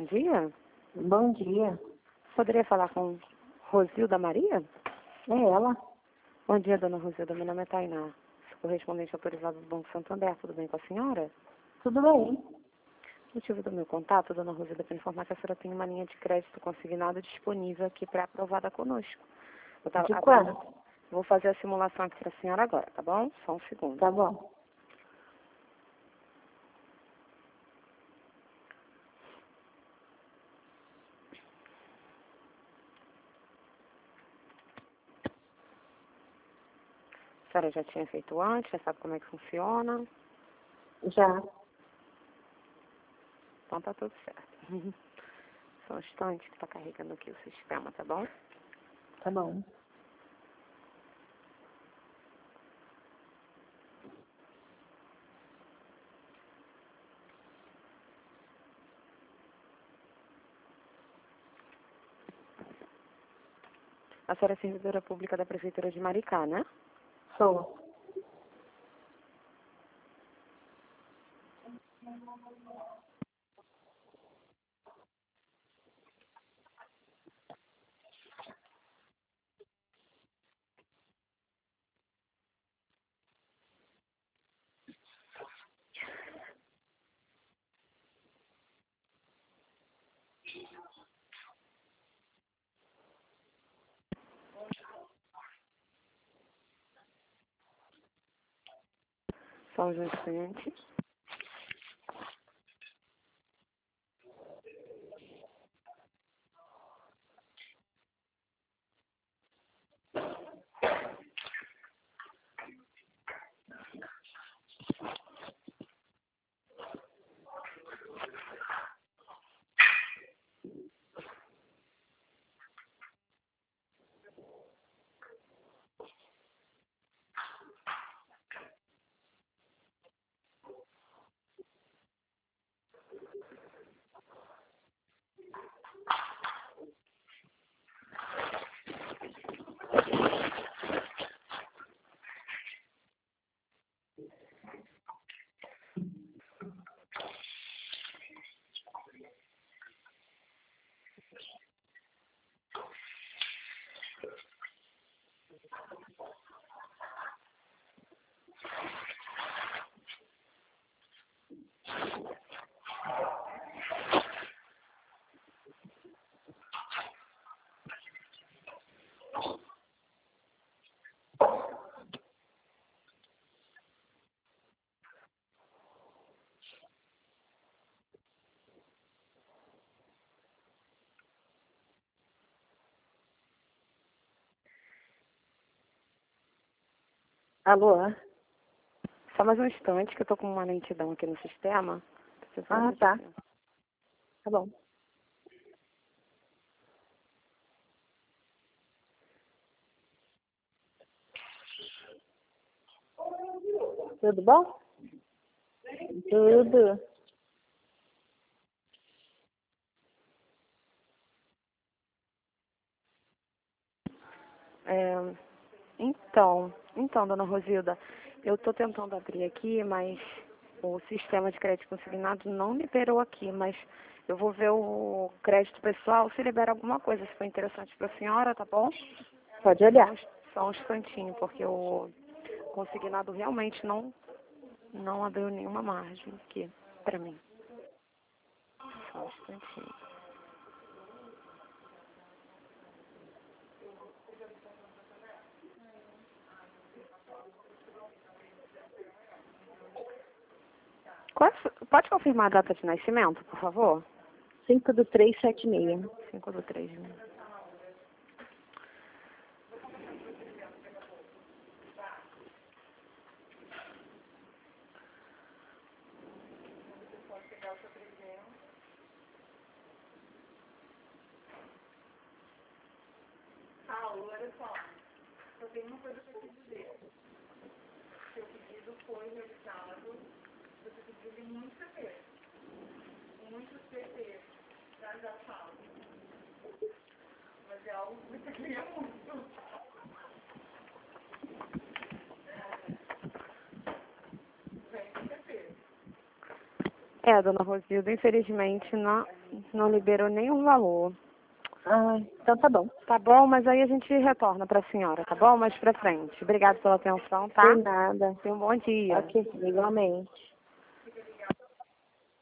dia. Bom dia. Poderia falar com Rosilda Maria? É ela. Bom dia, dona Rosilda. Meu nome é Tainá. Sou correspondente autorizado do Banco Santander. Tudo bem com a senhora? Tudo bem? O motivo do meu contato, dona Rosilda, é para informar que a senhora tem uma linha de crédito consignado disponível aqui para aprovada conosco. De quanto? Vou fazer a simulação aqui para a senhora agora, tá bom? Só um segundo. Tá bom. A senhora já tinha feito antes, já sabe como é que funciona. Já. Então tá tudo certo. Só um instante que está carregando aqui o sistema, tá bom? Tá bom. A senhora é servidora pública da Prefeitura de Maricá, né? Sou. Só um instante. Alô? Só mais um instante que eu tô com uma lentidão aqui no sistema. Ah, tá. Tá bom. Tudo bom? Tudo. Então, dona Rosilda, eu tô tentando abrir aqui, mas o sistema de crédito consignado não liberou aqui, mas eu vou ver o crédito pessoal, se libera alguma coisa, se for interessante para a senhora, tá bom? Pode olhar. Só um instantinho, porque o consignado realmente não abriu nenhuma margem aqui para mim. Só um instantinho. Pode confirmar a data de nascimento, por favor? 5/3/76. 5/3. Olha só, eu tenho uma coisa para te dizer. Seu pedido foi realizado, você pediu em muito CP. Muitos CP, já falo. Mas é algo que você queria muito. Vem CP. É, dona Rosilda, infelizmente não liberou nenhum valor. Ah, então tá bom. Tá bom, mas aí a gente retorna pra senhora, tá bom? Mais pra frente. Obrigada pela atenção, tá? De nada. Tenha um bom dia. Ok, igualmente.